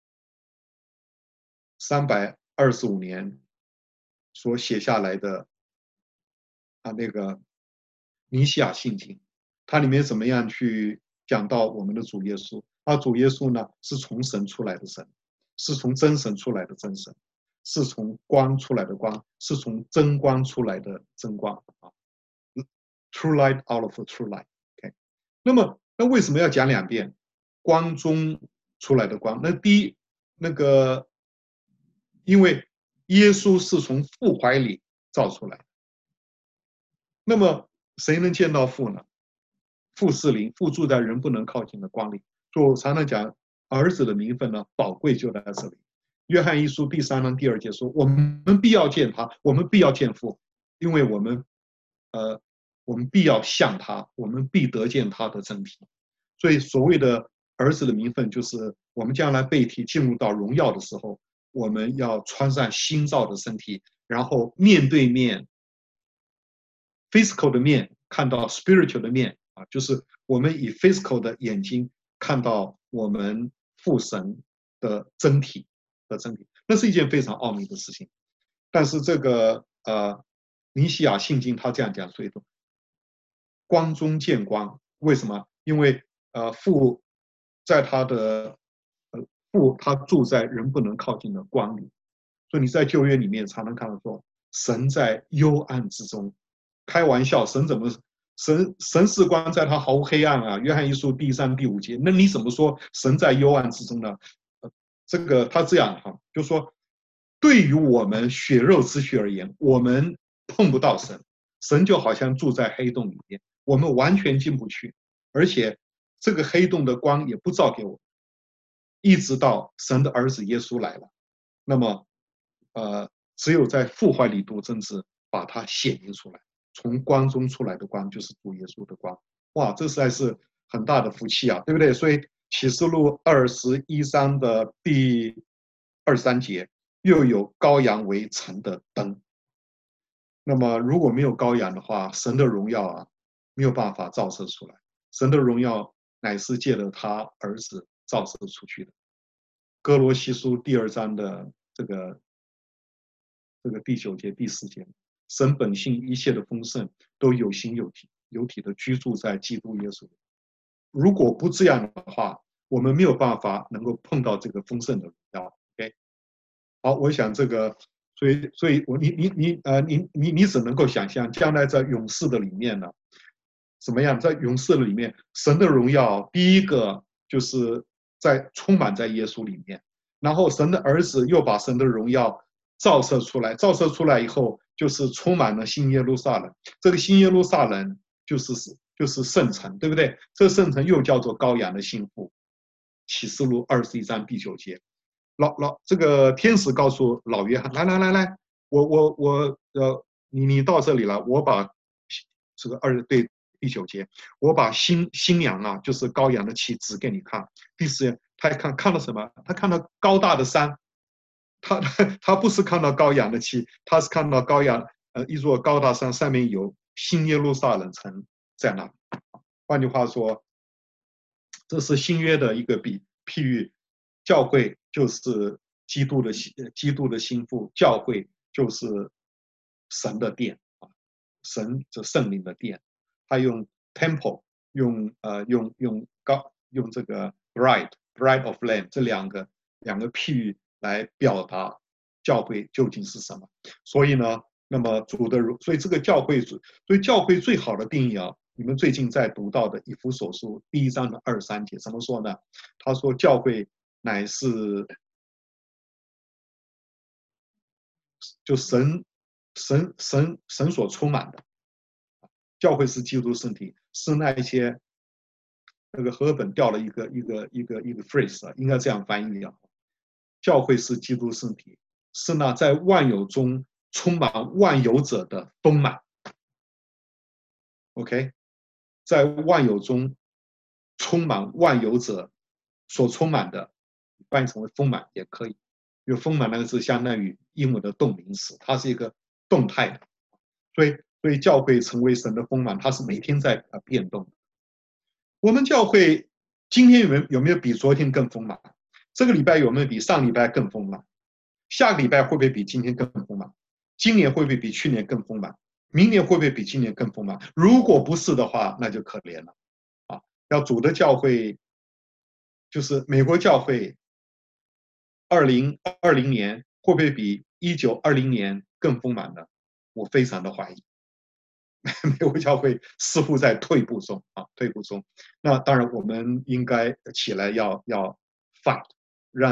三百二十五年所写下来的啊那个尼西亚信经，它里面怎么样去讲到我们的主耶稣？啊，主耶稣呢是从神出来的神，是从真神出来的真神，是从光出来的光，是从真光出来的真光啊。True light out of true light。OK， 那么那为什么要讲两遍？光中出来的光，那第一那个，因为耶稣是从父怀里造出来的，那么谁能见到父呢？父是灵，父住在人不能靠近的光里。所以我常常讲，儿子的名分呢，宝贵就在这里。约翰一书第三章第二节说：“我们必要见他，我们必要见父，因为我们，呃，我们必要向他，我们必得见他的真体。”所以所谓的儿子的名分，就是我们将来被提进入到荣耀的时候，我们要穿上新造的身体，然后面对面 ，physical 的面看到 spiritual 的面啊，就是我们以 physical 的眼睛看到我们父神的真体的真体，那是一件非常奥秘的事情。但是这个呃，尼西亚信经他这样讲，所以说光中见光，为什么？因为呃父在他的呃父他住在人不能靠近的光里，所以你在旧约里面常常看到说神在幽暗之中。开玩笑，神怎么神神是光，在他毫无黑暗啊？约翰一书第三第五节，那你怎么说神在幽暗之中呢？呃、这个他这样哈，就说对于我们血肉之躯而言，我们碰不到神，神就好像住在黑洞里面，我们完全进不去，而且这个黑洞的光也不照给我们，一直到神的儿子耶稣来了，那么呃，只有在父怀里度真子把它显明出来。从光中出来的光就是主耶稣的光，哇，这实在是很大的福气啊，对不对？所以启示录二十一章的第二三节，又有羔羊为城的灯。那么如果没有羔羊的话，神的荣耀啊，没有办法照射出来。神的荣耀乃是借着他儿子照射出去的。哥罗西书第二章的这个这个第九节、第十节。神本性一切的丰盛都有形有体有体的居住在基督耶稣里。如果不这样的话，我们没有办法能够碰到这个丰盛的荣耀。OK， 好，我想这个，所以所以我你你你呃你你你只能够想象，将来在勇士的里面呢，怎么样？在勇士的里面，神的荣耀第一个就是在充满在耶稣里面，然后神的儿子又把神的荣耀照射出来，照射出来以后。就是充满了新耶路撒冷，这个新耶路撒冷就是就是圣城，对不对？这个圣城又叫做羔羊的新妇。启示录二十一章第九节，老老这个天使告诉老约翰，来来来来，我我我呃，你你到这里了，我把这个二对第九节，我把新新娘啊，就是羔羊的妻指给你看。第十，他看看到什么？他看到高大的山。他他不是看到羔羊的妻，他是看到羔羊呃一座高大山，上面有新耶路撒冷城在那。换句话说，这是新约的一个比譬喻，教会就是基督的基督的心腹，教会就是神的殿啊，神这圣灵的殿。他用 temple 用呃用用高用这个 bride bride of Lamb 这两个两个譬喻。来表达教会究竟是什么。所以呢，那么主的，所以这个教会，所以教会最好的定义啊，你们最近在读到的以弗所书第一章的二三节怎么说呢？他说教会乃是就神神神神所充满的，教会是基督身体，是那一些那个和本掉了一个一个一个一个 phrase 啊，应该这样翻译啊。教会是基督身体，是那在万有中充满万有者的丰满。OK， 在万有中充满万有者所充满的，翻译成为丰满也可以。因为丰满那个字相当于英文的动名词，它是一个动态的，所以所以教会成为神的丰满，它是每天在变动的。我们教会今天有没有有没有比昨天更丰满？这个礼拜有没有比上礼拜更丰满？下个礼拜会不会比今天更丰满？今年会不会比去年更丰满？明年会不会比今年更丰满？如果不是的话，那就可怜了啊！要主的教会，就是美国教会，二零二零年会不会比一九二零年更丰满呢？我非常的怀疑。美国教会似乎在退步中啊，退步中。那当然，我们应该起来要要 fight，让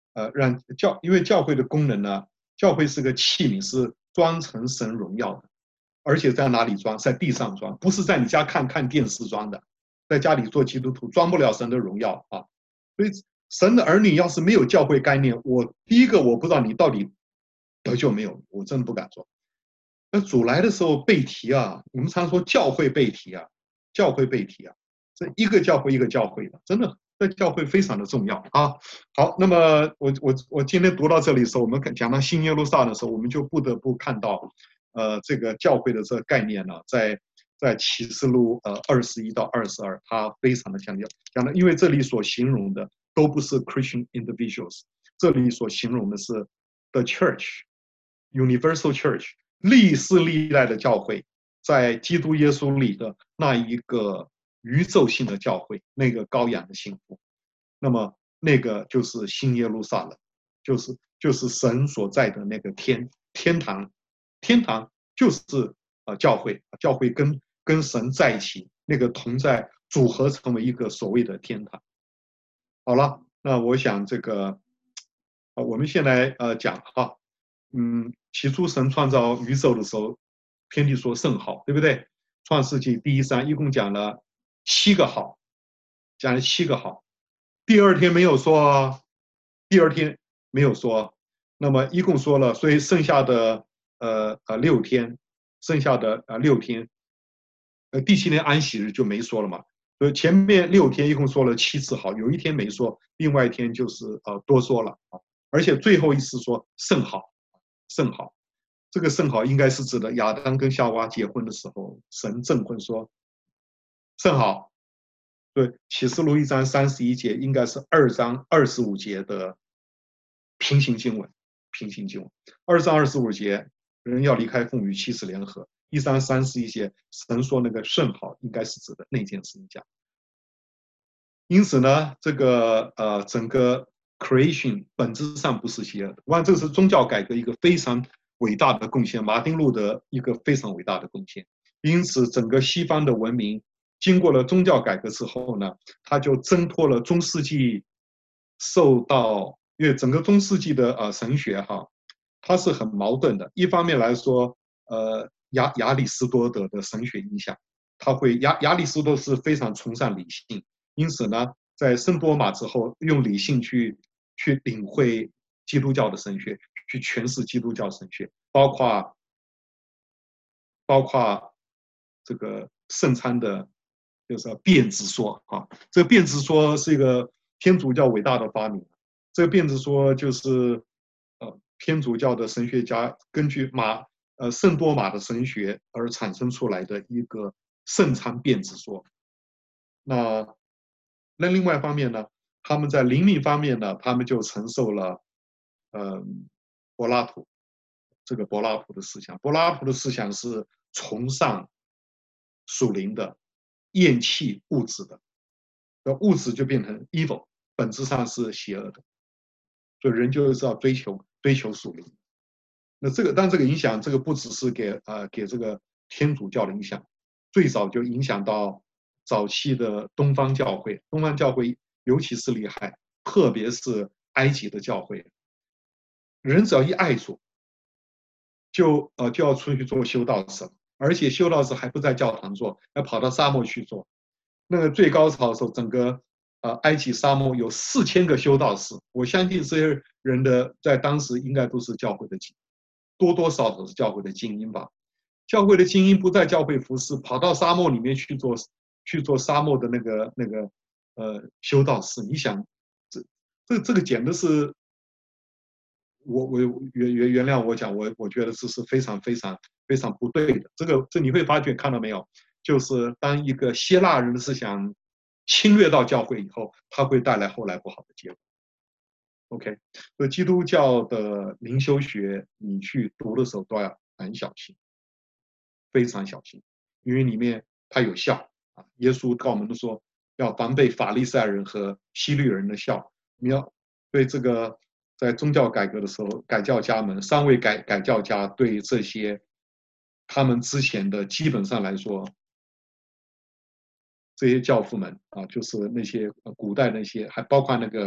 呃让教，因为教会的功能呢，教会是个器皿，是装成神荣耀的，而且在哪里装？在地上装，不是在你家看看电视装的，在家里做基督徒装不了神的荣耀啊。所以神的儿女要是没有教会概念，我第一个我不知道你到底得救没有，我真的不敢说。那主来的时候背题啊，我们常说教会背题啊，教会背题啊，这一个教会一个教会的，真的，这教会非常的重要啊。好，那么我我我今天读到这里的时候，我们讲到新耶路撒冷的时候，我们就不得不看到，呃，这个教会的这个概念呢，在在启示录呃二十一到二十二，它非常的强调，讲的，因为这里所形容的都不是 Christian individuals， 这里所形容的是 the church。Universal Church， 历世历代的教会，在基督耶稣里的那一个宇宙性的教会，那个羔羊的幸福，那么那个就是新耶路撒冷，就是就是神所在的那个天天堂，天堂就是呃教会，教会跟跟神在一起，那个同在组合成为一个所谓的天堂。好了，那我想这个，呃，我们先来呃讲哈。嗯，起初神创造宇宙的时候，天地说甚好，对不对？创世纪第一章一共讲了七个好，讲了七个好。第二天没有说，第二天没有说，那么一共说了，所以剩下的呃呃六天，剩下的呃六天，呃第七天安息日就没说了嘛。所以前面六天一共说了七次好，有一天没说，另外一天就是呃多说了啊，而且最后一次说甚好。甚好，这个甚好应该是指的亚当跟夏娃结婚的时候，神证婚说甚好。对，启示录一章三十一节应该是二章二十五节的平行经文，平行经文。二章二十五节人要离开父母与妻子联合，一章三十一节神说那个甚好应该是指的那件事情讲。因此呢，这个呃整个 creation 本质上不是邪恶的。我看这是宗教改革一个非常伟大的贡献，马丁路德一个非常伟大的贡献。因此，整个西方的文明经过了宗教改革之后呢，它就挣脱了中世纪受到，因为整个中世纪的呃神学哈，它是很矛盾的。一方面来说，呃亚亚里士多德的神学影响，他会亚亚里士多是非常崇尚理性。因此呢，在圣多马之后，用理性去去领会基督教的神学，去诠释基督教神学，包括包括这个圣餐的，就是变质说啊。这个变质说是一个天主教伟大的发明。这个变质说就是呃天主教的神学家根据马呃圣多马的神学而产生出来的一个圣餐变质说。那那另外一方面呢，他们在灵命方面呢，他们就承受了，呃，柏拉图这个柏拉图的思想。柏拉图的思想是崇尚属灵的，厌弃物质的，那物质就变成 evil， 本质上是邪恶的。所以人就是要追求追求属灵。那这个，但这个影响，这个不只是给呃给这个天主教的影响，最早就影响到早期的东方教会。东方教会尤其是厉害，特别是埃及的教会。人只要一爱主，就呃就要出去做修道士，而且修道士还不在教堂做，要跑到沙漠去做。那个最高潮的时候，整个呃埃及沙漠有四千个修道士，我相信这些人的在当时应该都是教会的精，多多少少是教会的精英吧。教会的精英不在教会服侍，跑到沙漠里面去做去做沙漠的那个那个呃修道士。你想，这这这个简直是，我我原原原谅我讲，我我觉得这是非常非常非常不对的。这个这你会发觉，看到没有？就是当一个希腊人的思想侵略到教会以后，它会带来后来不好的结果。OK，所以基督教的灵修学，你去读的时候都要很小心，非常小心，因为里面它有效啊。耶稣告我们说，要防备法利赛人和希律人的效。你要对这个在宗教改革的时候，改教家们三位改改教家对这些他们之前的基本上来说，这些教父们啊，就是那些古代那些，还包括那个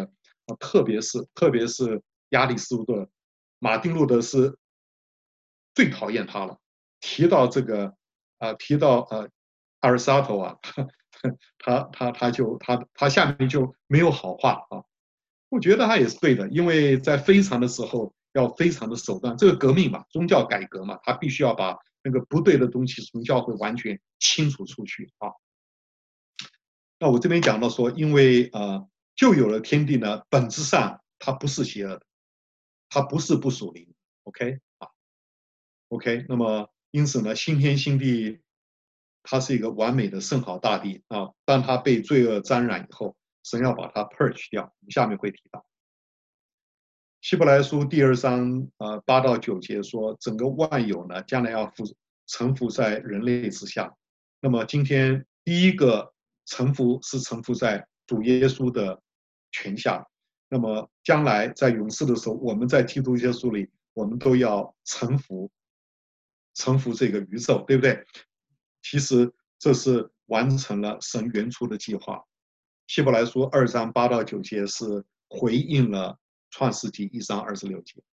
啊，特别是特别是亚里士多德，马丁路德是最讨厌他了。提到这个啊、呃，提到呃阿尔萨托啊，他他他就他他下面就没有好话啊。我觉得他也是对的，因为在非常的时候要非常的手段，这个革命嘛，宗教改革嘛，他必须要把那个不对的东西从教会完全清除出去啊。那我这边讲到说，因为呃旧有的天地呢，本质上它不是邪恶的，它不是不属灵 ，OK 啊 ，OK，那么因此呢，新天新地它是一个完美的圣好大地啊，当它被罪恶沾染以后，神要把它 purge 掉，我们下面会提到。希伯来书第二章呃八到九节说，整个万有呢，将来要服臣服在人类之下。那么今天第一个臣服是臣服在主耶稣的权下。那么将来在永世的时候，我们在基督耶稣里，我们都要臣服，臣服这个宇宙，对不对？其实这是完成了神原初的计划。希伯来书二章八到九节是回应了创世纪一章二十六节。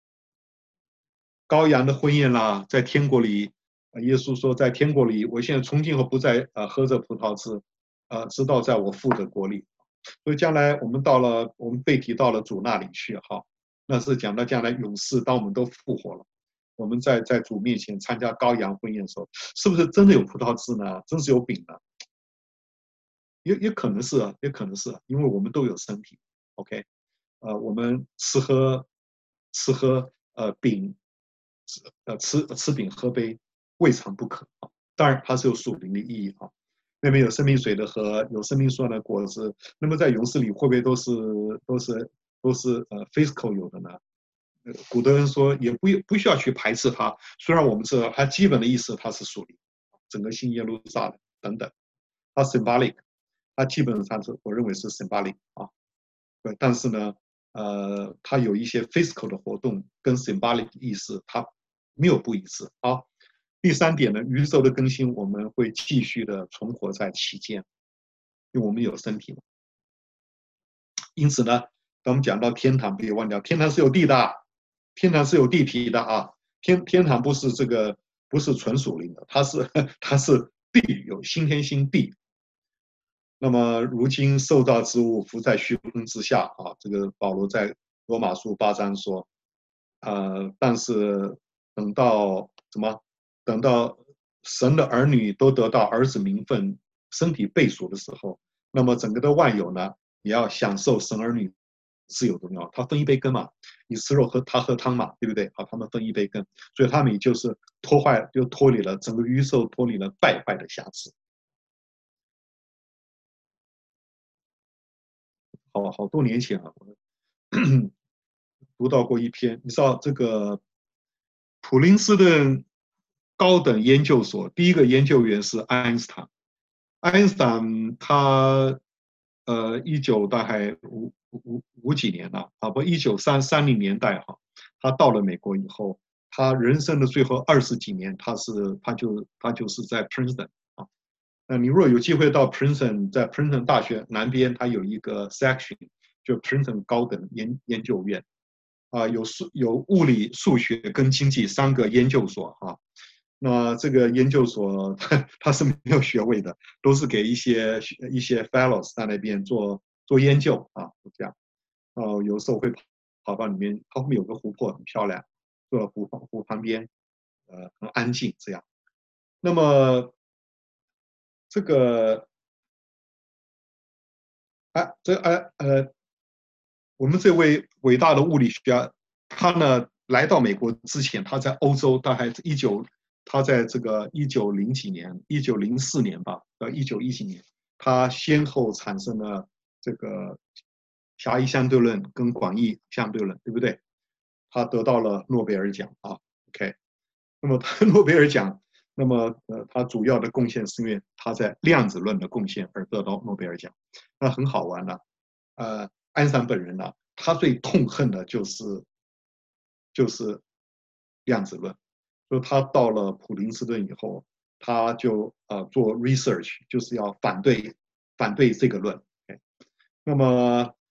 羔羊的婚宴啦，在天国里，耶稣说，在天国里，我现在从今后不再呃喝着葡萄汁，呃，直到在我父的国里。所以将来我们到了，我们被提到了主那里去哈，那是讲到将来永世，当我们都复活了，我们在在主面前参加羔羊婚宴的时候，是不是真的有葡萄汁呢？真是有饼呢？也也可能是啊，也可能是啊，因为我们都有身体 ，OK，呃，我们吃喝吃喝呃饼，呃吃吃饼喝杯，未尝不可啊。当然，它是有属灵的意义啊。那边有生命水的河，有生命树的果子。那么在勇士里会不会都是都是都是呃 physical 有的呢？呃古德人说也不不需要去排斥它，虽然我们知道它基本的意思它是属灵，整个新耶路撒冷等等，它 symbolic，它基本上是我认为是 symbolic 啊。但是呢，呃，它有一些 physical 的活动跟 symbolic 意思它没有不一致啊。第三点呢，宇宙的更新我们会继续的存活在其间，因为我们有身体嘛。因此呢，当我们讲到天堂，不要忘掉，天堂是有地的，天堂是有地皮的啊。天天堂不是这个不是纯属灵的，它是它是地，有新天新地。那么如今受造之物浮在虚空之下啊，这个保罗在罗马书八章说，呃，但是等到什么？等到神的儿女都得到儿子名分、身体被赎的时候，那么整个的万有呢，也要享受神儿女自由的荣耀。他分一杯羹嘛，你吃肉喝他喝汤嘛，对不对？啊，他们分一杯羹，所以他们也就是脱坏，就脱离了整个宇宙，脱离了败坏的瑕疵。好好多年前啊，我读到过一篇，你知道这个普林斯顿高等研究所第一个研究员是爱因斯坦。爱因斯坦他呃一九大概五五五几年了啊，不一九三三零年代哈，他到了美国以后，他人生的最后二十几年，他是他就他就是在 Princeton 啊。那你若有机会到 Princeton，在 Princeton 大学南边，它有一个 section，就 Princeton 高等研研究院啊，有数有物理、数学跟经济三个研究所啊。那这个研究所它它是没有学位的，都是给一些一些 fellows 在那边做做研究啊，就这样。哦，有时候会跑到里面，它后面有个湖泊很漂亮，坐在湖湖旁边，呃，很安静这样。那么这个啊，这啊呃，我们这位伟大的物理学家，他呢来到美国之前，他在欧洲大概一九，他在这个一九零几年，一九零四年吧，到一九一几年，他先后产生了这个狭义相对论跟广义相对论，对不对？他得到了诺贝尔奖啊。OK，那么他诺贝尔奖，那么呃，他主要的贡献是因为他在量子论的贡献而得到诺贝尔奖。那很好玩了，呃，爱因斯坦本人呢，他最痛恨的就是就是量子论，所以他到了普林斯顿以后，他就呃做 research，就是要反对反对这个论。Okay，那么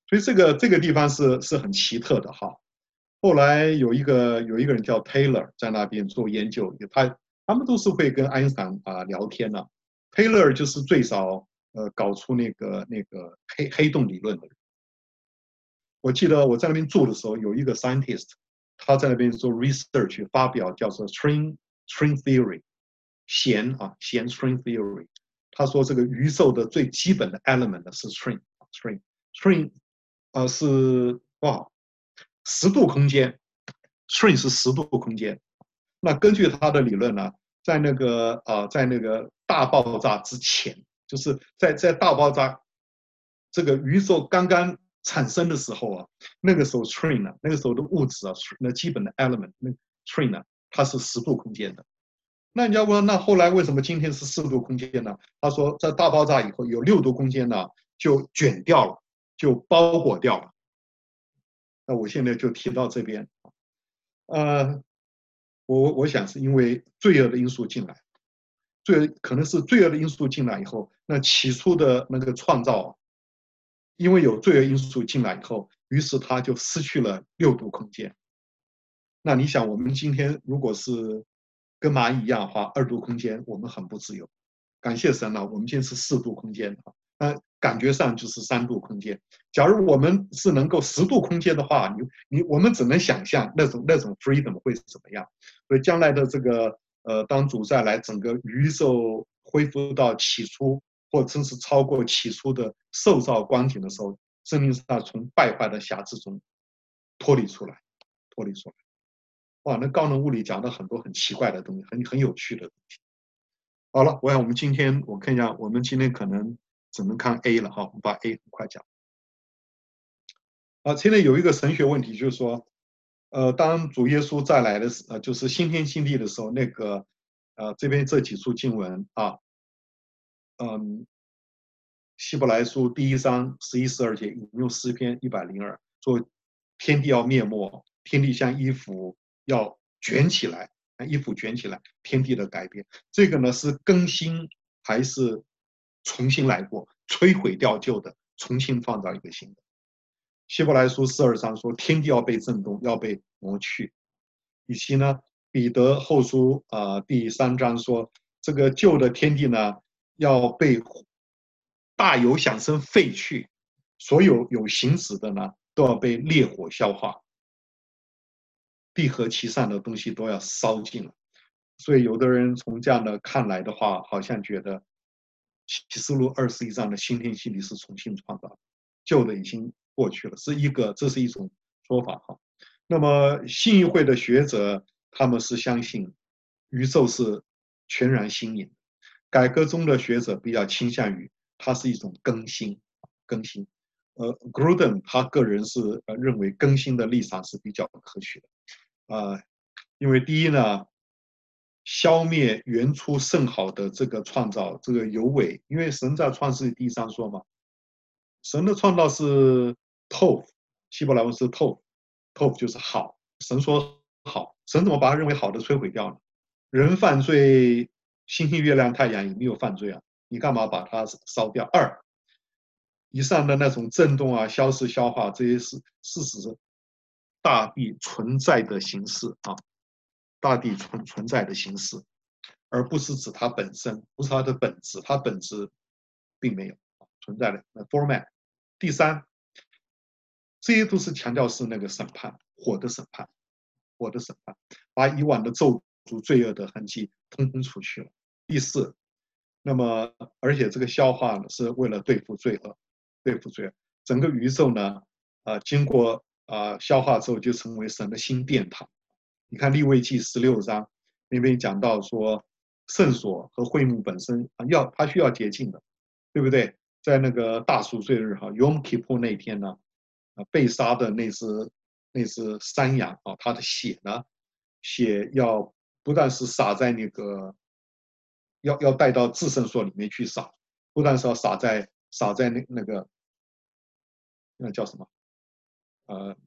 所以这个这个地方是是很奇特的哈。后来有一个有一个人叫 Taylor 在那边做研究，他他们都是会跟爱因斯坦啊聊天的。Taylor 就是最早呃搞出那个那个黑黑洞理论的人。我记得我在那边住的时候，有一个 scientist， 他在那边做 research， 发表叫做 string string theory， 弦啊弦 string theory。他说这个宇宙的最基本的 element 是 string string string， 呃是哇十度空间 ，string 是十度空间。那根据他的理论呢，在那个呃在那个大爆炸之前，就是在在大爆炸这个宇宙刚刚产生的时候啊，那个时候 string 呢，那个时候的物质啊，那基本的 element， 那 string 呢，它是十度空间的。那你要问，那后来为什么今天是四度空间呢？他说，在大爆炸以后，有六度空间呢就卷掉了，就包裹掉了。那我现在就提到这边，呃，我我想是因为罪恶的因素进来，罪可能是罪恶的因素进来以后，那起初的那个创造，因为有罪恶因素进来以后，于是它就失去了六度空间。那你想，我们今天如果是跟蚂蚁一样的话，二度空间我们很不自由。感谢神了，我们今天是四度空间啊，那感觉上就是三度空间。假如我们是能够十度空间的话，你你我们只能想象那种那种 freedom 会是怎么样。所以将来的这个呃，当主再来，整个宇宙恢复到起初，或者是超过起初的受造光景的时候，生命是要从败坏的辖制中脱离出来，脱离出来。哇，那高能物理讲了很多很奇怪的东西，很很有趣的东西。好了，我想我们今天我看一下，我们今天可能只能看 A 了哈，我们把 A 很快讲。啊，现在有一个神学问题，就是说，呃，当主耶稣再来的时，呃，就是新天新地的时候，那个，呃，这边这几处经文啊，嗯，希伯来书第一章十一十二节引用诗篇一百零二，说天地要灭没，天地像衣服要卷起来，衣服卷起来，天地的改变。这个呢是更新还是重新来过？摧毁掉旧的，重新创造一个新的。希伯来书十二章说天地要被震动，要被挪去。以及呢，彼得后书啊、呃、第三章说这个旧的天地呢要被大有响声废去，所有有形质的呢都要被烈火消化，地和其上的东西都要烧尽了。所以有的人从这样的看来的话，好像觉得启示录二十一章的新天新地是重新创造，旧的已经过去了，是一个这是一种说法哈。那么信义会的学者他们是相信宇宙是全然新颖，改革中的学者比较倾向于它是一种更新，更新。呃 ，Gruden 他个人是呃认为更新的立场是比较可取的，呃，因为第一呢，消灭原初甚好的这个创造，这个有为，因为神在创世第一章说嘛，神的创造是 tov， 希伯来文是 tov，tov 就是好，神说好，神怎么把它认为好的摧毁掉呢？人犯罪，星星、月亮、太阳也没有犯罪啊，你干嘛把它烧掉？二，以上的那种震动啊、消失、消化，这些是是指大地存在的形式啊，大地存存在的形式，而不是指它本身，不是它的本质，它本质并没有存在的 format。第三，这些都是强调是那个审判，火的审判，火的审判，把以往的咒诅、罪恶的痕迹通通除去了。第四，那么而且这个消化呢，是为了对付罪恶，对付罪恶。整个宇宙呢，呃，经过啊、呃、消化之后，就成为神的新殿堂。你看利未记十六章那边讲到说，圣所和会幕本身啊，要它需要洁净的，对不对？在那个大赎罪日哈 ，Yom Kippur 那天呢，啊，被杀的那只那只山羊啊，它的血呢，血要不但是洒在那个，要要带到至圣所里面去洒，不但是要洒在洒在那那个那叫什么？呃，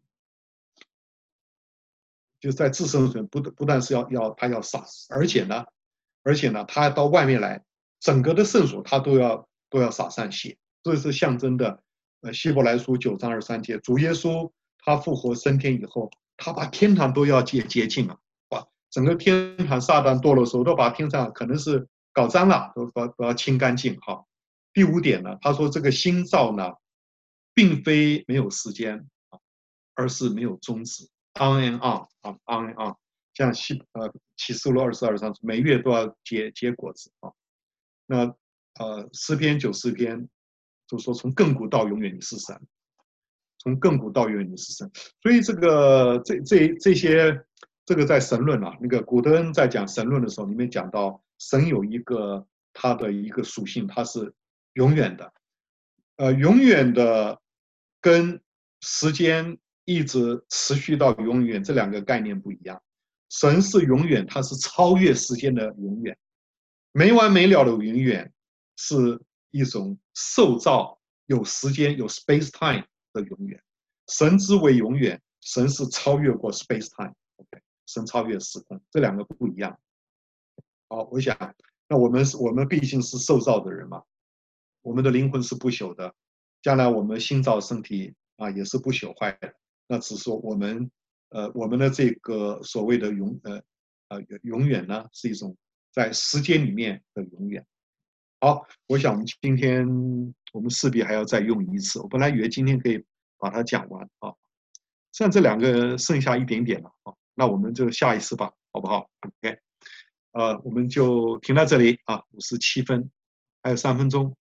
就在至圣所不不但是要要他要洒，而且呢，而且呢，他到外面来，整个的圣所他都要都要洒上血，这是象征的呃，希伯来书九章二十三节，主耶稣他复活升天以后，他把天堂都要洁洁净了，把整个天堂撒旦堕落的时候，都把天上可能是搞脏了，都都都要清干净哈。第五点呢，他说这个新造呢，并非没有时间，而是没有终止 ，on and on 啊 ，on and on， 像希呃启示录二十二章，每月都要结结果子啊。那呃诗篇九十篇就说从亘古到永远你是神，从亘古到永远你是神。所以这个这这这些这个在神论啊，那个古德恩在讲神论的时候，里面讲到神有一个他的一个属性，它是永远的，呃，永远的跟时间一直持续到永远这两个概念不一样。神是永远，它是超越时间的永远，没完没了的永远是一种受造有时间有 space time 的永远。神之为永远，神是超越过 space time，OK， 神超越时空，这两个不一样。好，我想，那我们是我们毕竟是受造的人嘛，我们的灵魂是不朽的，将来我们新造身体啊也是不朽坏的。那只是说我们呃我们的这个所谓的永呃呃永远呢，是一种在时间里面的永远。好，我想我们今天我们势必还要再用一次。我本来以为今天可以把它讲完啊，剩这两个剩下一点点了啊，那我们就下一次吧，好不好 ？OK， 呃，我们就停在这里啊，五十七分，还有三分钟。